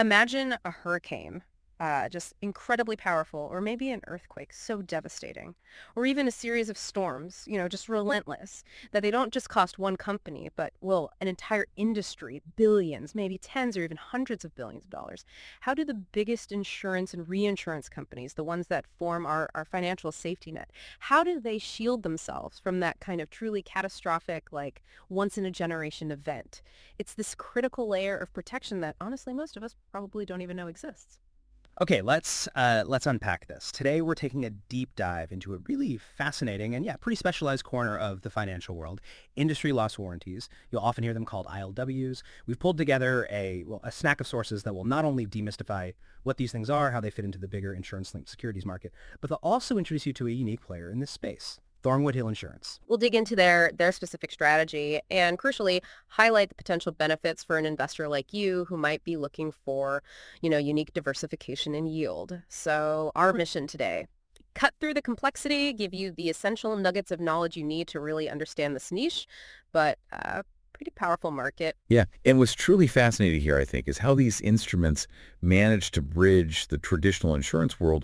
Imagine a hurricane, just incredibly powerful, or maybe an earthquake so devastating, or even a series of storms, just relentless, that they don't just cost one company, but, well, an entire industry, billions, maybe tens or even hundreds of billions of dollars. How do the biggest insurance and reinsurance companies, the ones that form our financial safety net, how do they shield themselves from that kind of truly catastrophic, like once in a generation event? It's this critical layer of protection that honestly most of us probably don't even know exists. Okay, let's unpack this. Today we're taking a deep dive into a really fascinating and pretty specialized corner of the financial world, industry loss warranties. You'll often hear them called ILWs. We've pulled together a snack of sources that will not only demystify what these things are, how they fit into the bigger insurance-linked securities market, but they'll also introduce you to a unique player in this space, Thornwood Hill Insurance. We'll dig into their specific strategy and crucially highlight the potential benefits for an investor like you who might be looking for, unique diversification and yield. So our mission today, cut through the complexity, give you the essential nuggets of knowledge you need to really understand this niche, but pretty powerful market. Yeah, and what's truly fascinating here, I think, is how these instruments manage to bridge the traditional insurance world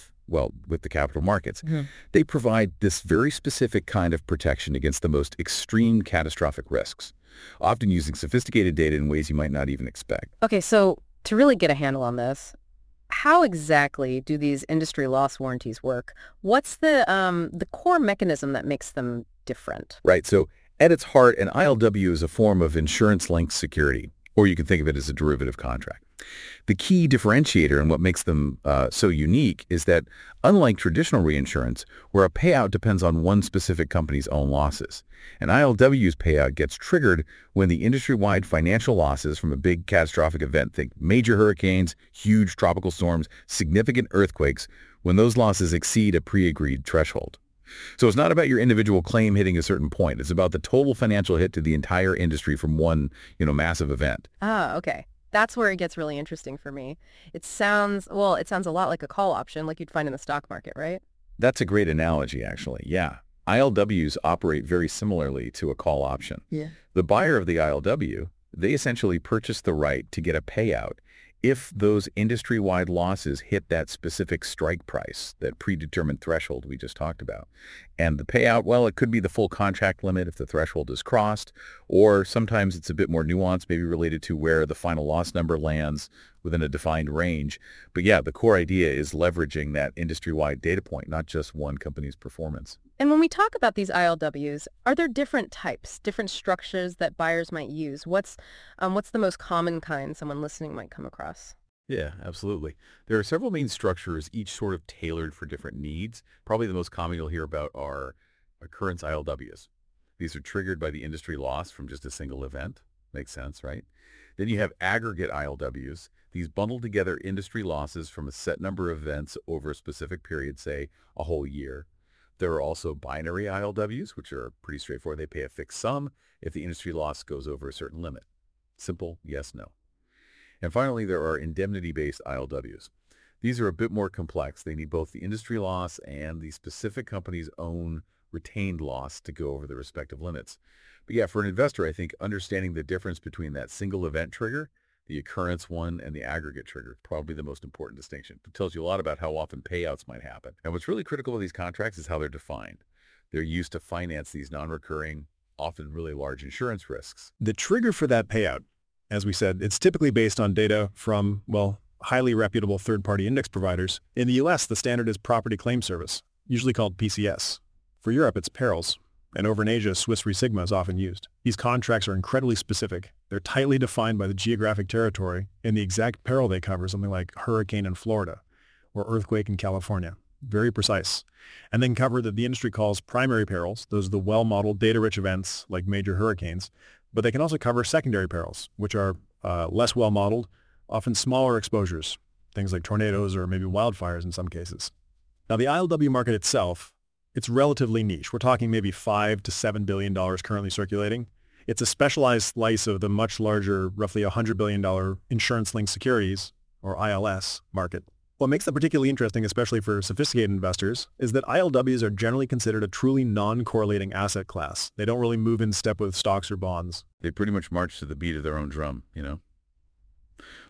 with the capital markets. They provide this very specific kind of protection against the most extreme catastrophic risks, often using sophisticated data in ways you might not even expect. Okay, so to really get a handle on this, how exactly do these industry loss warranties work? What's the core mechanism that makes them different? Right, so at its heart, an ILW is a form of insurance-linked security, or you can think of it as a derivative contract. The key differentiator and what makes them so unique is that, unlike traditional reinsurance, where a payout depends on one specific company's own losses, an ILW's payout gets triggered when the industry-wide financial losses from a big catastrophic event, think major hurricanes, huge tropical storms, significant earthquakes, when those losses exceed a pre-agreed threshold. So it's not about your individual claim hitting a certain point. It's about the total financial hit to the entire industry from one, massive event. Ah, okay. That's where it gets really interesting for me. It sounds a lot like a call option, like you'd find in the stock market, right? That's a great analogy, actually. Yeah. ILWs operate very similarly to a call option. Yeah. The buyer of the ILW, they essentially purchase the right to get a payout if those industry-wide losses hit that specific strike price, that predetermined threshold we just talked about. And the payout, well, it could be the full contract limit if the threshold is crossed, or sometimes it's a bit more nuanced, maybe related to where the final loss number lands within a defined range. But yeah, the core idea is leveraging that industry-wide data point, not just one company's performance. And when we talk about these ILWs, are there different types, different structures that buyers might use? What's the most common kind someone listening might come across? Yeah, absolutely. There are several main structures, each sort of tailored for different needs. Probably the most common you'll hear about are occurrence ILWs. These are triggered by the industry loss from just a single event. Makes sense, right? Then you have aggregate ILWs. These bundle together industry losses from a set number of events over a specific period, say a whole year. There are also binary ILWs, which are pretty straightforward. They pay a fixed sum if the industry loss goes over a certain limit. Simple, yes, no. And finally, there are indemnity-based ILWs. These are a bit more complex. They need both the industry loss and the specific company's own retained loss to go over the respective limits. But yeah, for an investor, I think understanding the difference between that single event trigger, the occurrence one, and the aggregate trigger is probably the most important distinction. It tells you a lot about how often payouts might happen. And what's really critical with these contracts is how they're defined. They're used to finance these non-recurring, often really large insurance risks. The trigger for that payout, as we said, it's typically based on data from, highly reputable third-party index providers. In the U.S., the standard is Property Claim Service, usually called PCS. For Europe, it's Perils, and over in Asia, Swiss Re Sigma is often used. These contracts are incredibly specific. They're tightly defined by the geographic territory and the exact peril they cover, something like hurricane in Florida or earthquake in California. Very precise. And then cover that the industry calls primary perils. Those are the well-modeled, data-rich events like major hurricanes. But they can also cover secondary perils, which are less well-modeled, often smaller exposures, things like tornadoes or maybe wildfires in some cases. Now, the ILW market itself, it's relatively niche. We're talking maybe $5 to $7 billion currently circulating. It's a specialized slice of the much larger, roughly $100 billion insurance-linked securities, or ILS, market. What makes them particularly interesting, especially for sophisticated investors, is that ILWs are generally considered a truly non-correlating asset class. They don't really move in step with stocks or bonds. They pretty much march to the beat of their own drum,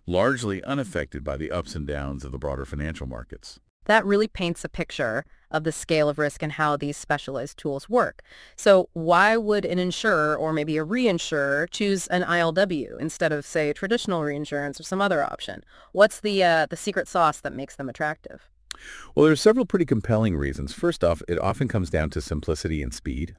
largely unaffected by the ups and downs of the broader financial markets. That really paints a picture of the scale of risk and how these specialized tools work. So why would an insurer or maybe a reinsurer choose an ILW instead of, say, traditional reinsurance or some other option? What's the secret sauce that makes them attractive? Well, there's several pretty compelling reasons. First off, it often comes down to simplicity and speed.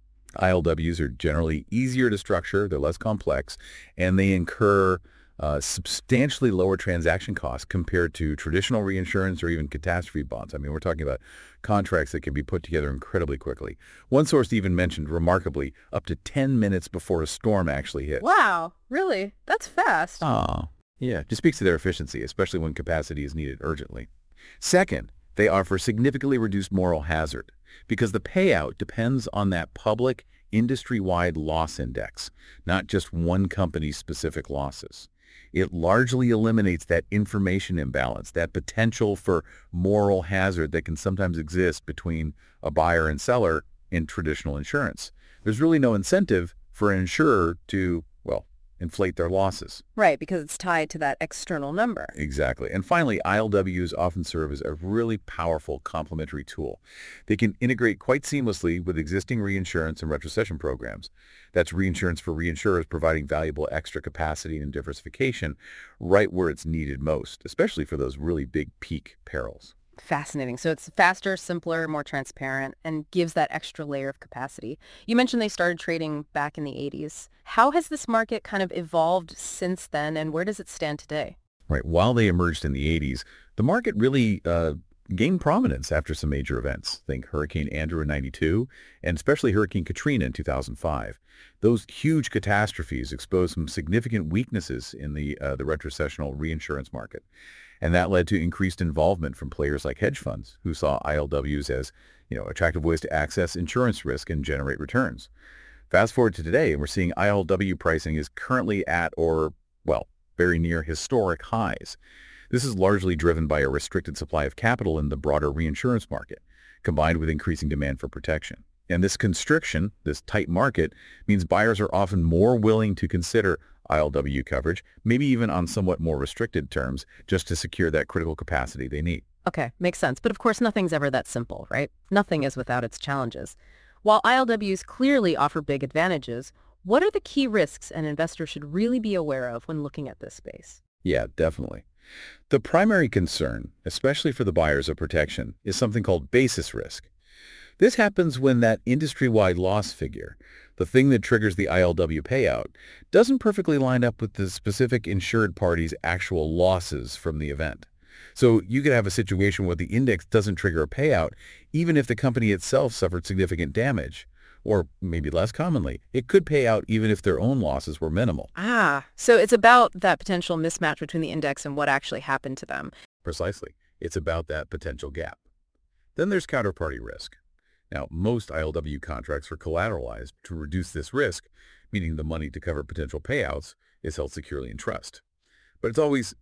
ILWs are generally easier to structure, they're less complex, and they incur substantially lower transaction costs compared to traditional reinsurance or even catastrophe bonds. I mean, we're talking about contracts that can be put together incredibly quickly. One source even mentioned, remarkably, up to 10 minutes before a storm actually hits. Wow, really? That's fast. Oh, yeah, just speaks to their efficiency, especially when capacity is needed urgently. Second, they offer significantly reduced moral hazard because the payout depends on that public industry-wide loss index, not just one company's specific losses. It largely eliminates that information imbalance, that potential for moral hazard that can sometimes exist between a buyer and seller in traditional insurance. There's really no incentive for an insurer to, well, inflate their losses. Right, because it's tied to that external number. Exactly. And finally, ILWs often serve as a really powerful complementary tool. They can integrate quite seamlessly with existing reinsurance and retrocession programs. That's reinsurance for reinsurers providing valuable extra capacity and diversification right where it's needed most, especially for those really big peak perils. Fascinating. So it's faster, simpler, more transparent, and gives that extra layer of capacity. You mentioned they started trading back in the 80s. How has this market kind of evolved since then, and where does it stand today? Right. While they emerged in the 80s, the market really gained prominence after some major events. Think Hurricane Andrew in '92, and especially Hurricane Katrina in 2005. Those huge catastrophes exposed some significant weaknesses in the retrocessional reinsurance market. And that led to increased involvement from players like hedge funds who saw ILWs as, attractive ways to access insurance risk and generate returns. Fast forward to today, and we're seeing ILW pricing is currently at or, well, very near historic highs. This is largely driven by a restricted supply of capital in the broader reinsurance market, combined with increasing demand for protection. And this constriction, this tight market, means buyers are often more willing to consider ILW coverage, maybe even on somewhat more restricted terms, just to secure that critical capacity they need. Okay, makes sense. But of course, nothing's ever that simple, right? Nothing is without its challenges. While ILWs clearly offer big advantages, what are the key risks an investor should really be aware of when looking at this space? Yeah, definitely. The primary concern, especially for the buyers of protection, is something called basis risk. This happens when that industry-wide loss figure, the thing that triggers the ILW payout, doesn't perfectly line up with the specific insured party's actual losses from the event. So you could have a situation where the index doesn't trigger a payout, even if the company itself suffered significant damage. Or maybe less commonly, it could pay out even if their own losses were minimal. So it's about that potential mismatch between the index and what actually happened to them. Precisely. It's about that potential gap. Then there's counterparty risk. Now, most ILW contracts are collateralized to reduce this risk, meaning the money to cover potential payouts is held securely in trust. But it's always,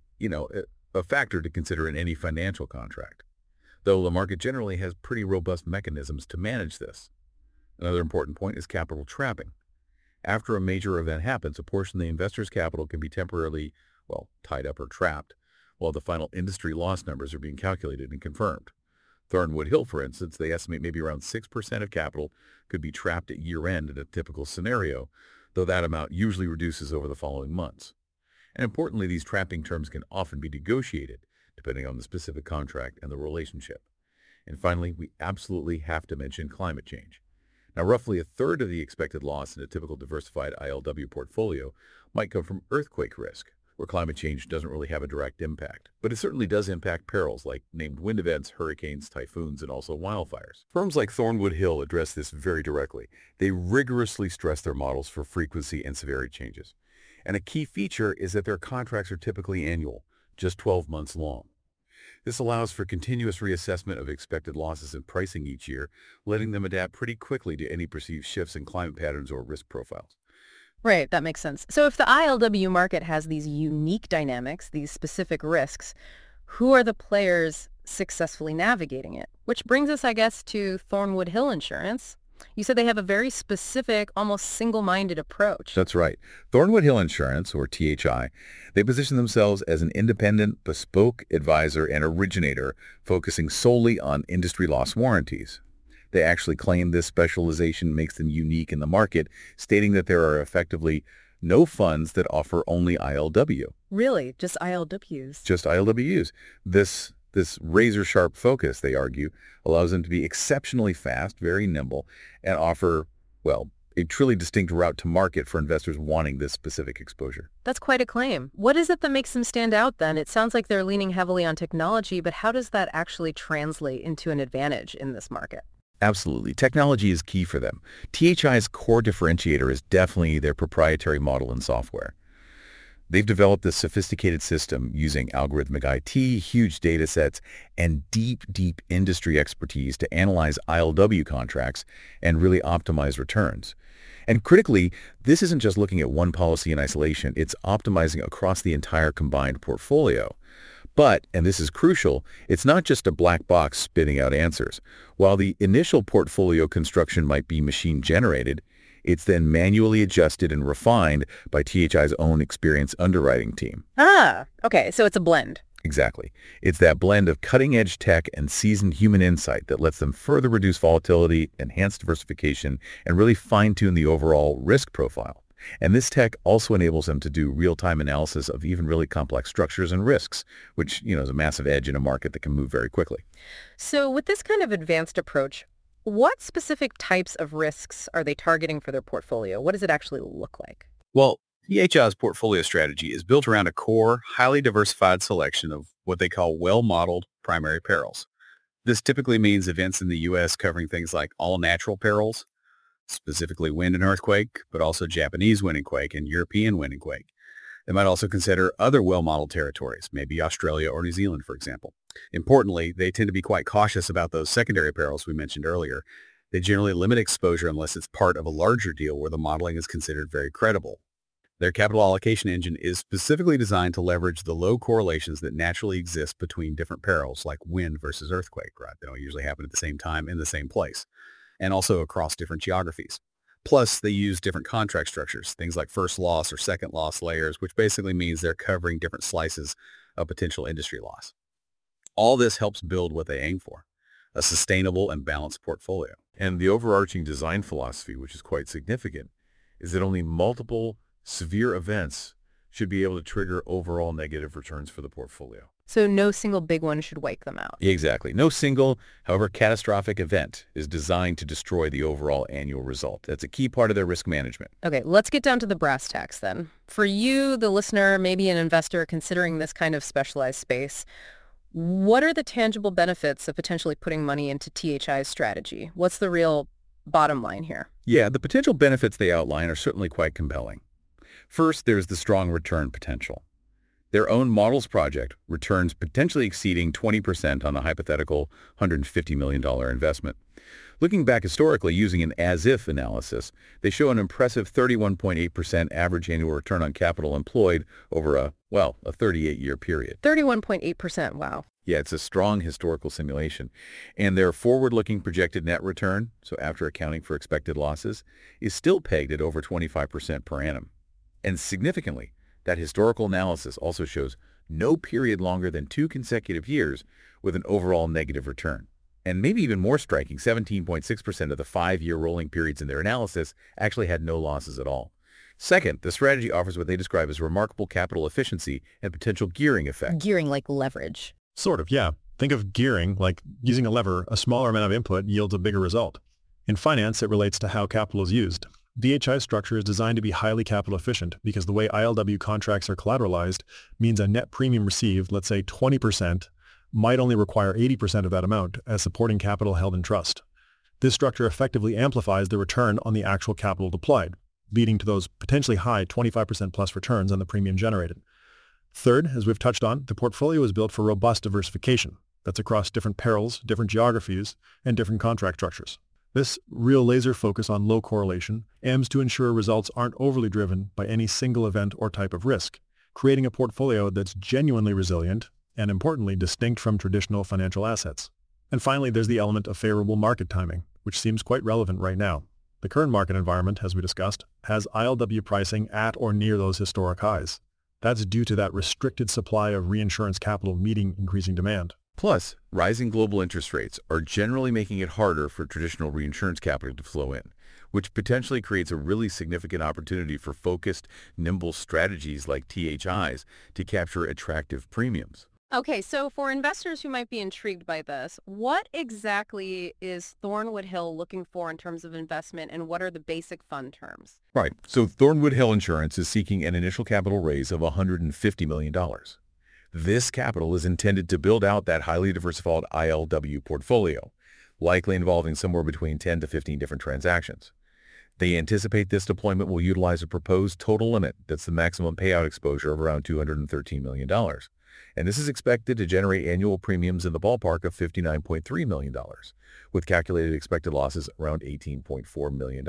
a factor to consider in any financial contract, though the market generally has pretty robust mechanisms to manage this. Another important point is capital trapping. After a major event happens, a portion of the investor's capital can be temporarily, tied up or trapped, while the final industry loss numbers are being calculated and confirmed. Thornwood Hill, for instance, they estimate maybe around 6% of capital could be trapped at year-end in a typical scenario, though that amount usually reduces over the following months. And importantly, these trapping terms can often be negotiated, depending on the specific contract and the relationship. And finally, we absolutely have to mention climate change. Now, roughly a third of the expected loss in a typical diversified ILW portfolio might come from earthquake risk, where climate change doesn't really have a direct impact. But it certainly does impact perils like named wind events, hurricanes, typhoons, and also wildfires. Firms like Thornwood Hill address this very directly. They rigorously stress their models for frequency and severity changes. And a key feature is that their contracts are typically annual, just 12 months long. This allows for continuous reassessment of expected losses and pricing each year, letting them adapt pretty quickly to any perceived shifts in climate patterns or risk profiles. Right, that makes sense. So if the ILW market has these unique dynamics, these specific risks, who are the players successfully navigating it? Which brings us, I guess, to Thornwood Hill Insurance. You said they have a very specific, almost single-minded approach. That's right. Thornwood Hill Insurance, or THI, they position themselves as an independent, bespoke advisor and originator focusing solely on industry loss warranties. They actually claim this specialization makes them unique in the market, stating that there are effectively no funds that offer only ILW. Really? Just ILWs? Just ILWs. This razor-sharp focus, they argue, allows them to be exceptionally fast, very nimble, and offer, well, a truly distinct route to market for investors wanting this specific exposure. That's quite a claim. What is it that makes them stand out then? It sounds like they're leaning heavily on technology, but how does that actually translate into an advantage in this market? Absolutely. Technology is key for them. THI's core differentiator is definitely their proprietary model and software. They've developed this sophisticated system using algorithmic IT, huge data sets, and deep industry expertise to analyze ILW contracts and really optimize returns. And critically, this isn't just looking at one policy in isolation, it's optimizing across the entire combined portfolio. But, and this is crucial, it's not just a black box spitting out answers. While the initial portfolio construction might be machine-generated, it's then manually adjusted and refined by THI's own experienced underwriting team. Ah, okay, so it's a blend. Exactly. It's that blend of cutting-edge tech and seasoned human insight that lets them further reduce volatility, enhance diversification, and really fine-tune the overall risk profile. And this tech also enables them to do real-time analysis of even really complex structures and risks, which, is a massive edge in a market that can move very quickly. So with this kind of advanced approach, what specific types of risks are they targeting for their portfolio? What does it actually look like? Well, THI's portfolio strategy is built around a core, highly diversified selection of what they call well-modeled primary perils. This typically means events in the U.S. covering things like all natural perils, specifically wind and earthquake, but also Japanese wind and quake and European wind and quake. They might also consider other well-modeled territories, maybe Australia or New Zealand, for example. Importantly, they tend to be quite cautious about those secondary perils we mentioned earlier. They generally limit exposure unless it's part of a larger deal where the modeling is considered very credible. Their capital allocation engine is specifically designed to leverage the low correlations that naturally exist between different perils, like wind versus earthquake, right? They don't usually happen at the same time in the same place, and also across different geographies. Plus, they use different contract structures, things like first loss or second loss layers, which basically means they're covering different slices of potential industry loss. All this helps build what they aim for, a sustainable and balanced portfolio. And the overarching design philosophy, which is quite significant, is that only multiple severe events should be able to trigger overall negative returns for the portfolio. So no single big one should wipe them out. Exactly. No single, however catastrophic event is designed to destroy the overall annual result. That's a key part of their risk management. Okay, let's get down to the brass tacks then. For you, the listener, maybe an investor considering this kind of specialized space, what are the tangible benefits of potentially putting money into THI's strategy? What's the real bottom line here? Yeah, the potential benefits they outline are certainly quite compelling. First, there's the strong return potential. Their own models project returns potentially exceeding 20% on a hypothetical $150 million investment. Looking back historically using an as-if analysis, they show an impressive 31.8% average annual return on capital employed over a 38-year period. 31.8%, wow. Yeah, it's a strong historical simulation. And their forward-looking projected net return, so after accounting for expected losses, is still pegged at over 25% per annum. And significantly, that historical analysis also shows no period longer than 2 consecutive years with an overall negative return. And maybe even more striking, 17.6% of the 5-year rolling periods in their analysis actually had no losses at all. Second, the strategy offers what they describe as remarkable capital efficiency and potential gearing effect. Gearing like leverage. Sort of, yeah. Think of gearing like using a lever. A smaller amount of input yields a bigger result. In finance, it relates to how capital is used. DHI's structure is designed to be highly capital efficient because the way ILW contracts are collateralized means a net premium received, let's say 20%, might only require 80% of that amount as supporting capital held in trust. This structure effectively amplifies the return on the actual capital deployed, leading to those potentially high 25% plus returns on the premium generated. Third, as we've touched on, the portfolio is built for robust diversification. That's across different perils, different geographies, and different contract structures. This real laser focus on low correlation aims to ensure results aren't overly driven by any single event or type of risk, creating a portfolio that's genuinely resilient and, importantly, distinct from traditional financial assets. And finally, there's the element of favorable market timing. which seems quite relevant right now. The current market environment, as we discussed, has ILW pricing at or near those historic highs. That's due to that restricted supply of reinsurance capital meeting increasing demand. Plus, rising global interest rates are generally making it harder for traditional reinsurance capital to flow in, which potentially creates a really significant opportunity for focused, nimble strategies like THIs to capture attractive premiums. Okay, so for investors who might be intrigued by this, what exactly is Thornwood Hill looking for in terms of investment, and what are the basic fund terms? Right. So Thornwood Hill Insurance is seeking an initial capital raise of $150 million. This capital is intended to build out that highly diversified ILW portfolio, likely involving somewhere between 10 to 15 different transactions. They anticipate this deployment will utilize a proposed total limit that's the maximum payout exposure of around $213 million. And this is expected to generate annual premiums in the ballpark of $59.3 million, with calculated expected losses around $18.4 million.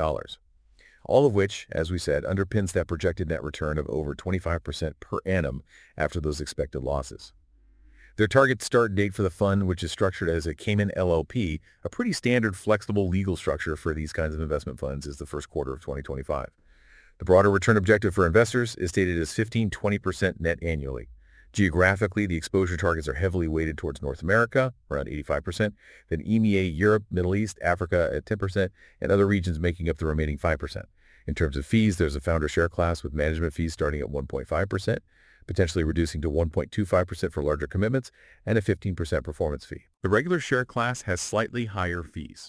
All of which, as we said, underpins that projected net return of over 25% per annum after those expected losses. Their target start date for the fund, which is structured as a Cayman LLP, a pretty standard flexible legal structure for these kinds of investment funds, is the first quarter of 2025. The broader return objective for investors is stated as 15-20% net annually. Geographically, the exposure targets are heavily weighted towards North America, around 85%, then EMEA, Europe, Middle East, Africa at 10%, and other regions making up the remaining 5%. In terms of fees, there's a founder share class with management fees starting at 1.5%, potentially reducing to 1.25% for larger commitments, and a 15% performance fee. The regular share class has slightly higher fees,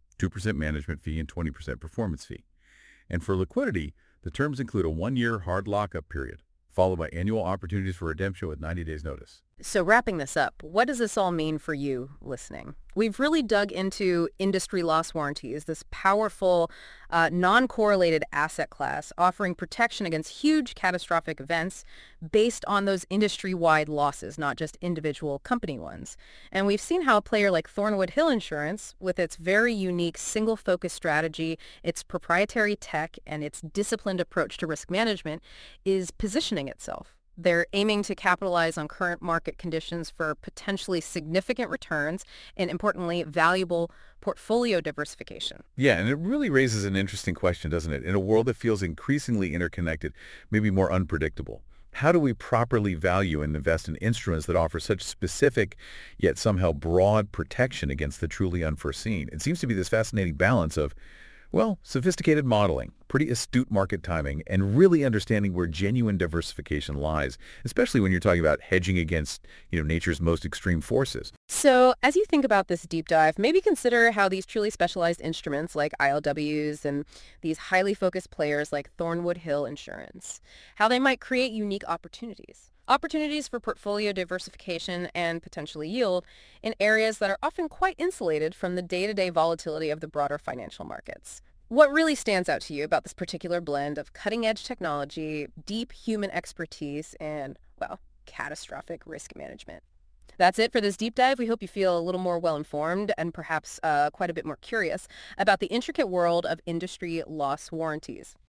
2% management fee and 20% performance fee. And for liquidity, the terms include a 1-year hard lockup period, followed by annual opportunities for redemption with 90 days notice. So wrapping this up, what does this all mean for you listening? We've really dug into industry loss warranties, this powerful, non-correlated asset class offering protection against huge catastrophic events based on those industry-wide losses, not just individual company ones. And we've seen how a player like Thornwood Hill Insurance, with its very unique single-focus strategy, its proprietary tech, and its disciplined approach to risk management, is positioning itself. They're aiming to capitalize on current market conditions for potentially significant returns and, importantly, valuable portfolio diversification. Yeah, and it really raises an interesting question, doesn't it? In a world that feels increasingly interconnected, maybe more unpredictable, how do we properly value and invest in instruments that offer such specific yet somehow broad protection against the truly unforeseen? It seems to be this fascinating balance of, well, sophisticated modeling, pretty astute market timing, and really understanding where genuine diversification lies, especially when you're talking about hedging against, nature's most extreme forces. So as you think about this deep dive, maybe consider how these truly specialized instruments like ILWs and these highly focused players like Thornwood Hill Insurance, how they might create unique opportunities. Opportunities for portfolio diversification and potentially yield in areas that are often quite insulated from the day-to-day volatility of the broader financial markets. What really stands out to you about this particular blend of cutting-edge technology, deep human expertise, and, well, catastrophic risk management? That's it for this deep dive. We hope you feel a little more well-informed and perhaps quite a bit more curious about the intricate world of industry loss warranties.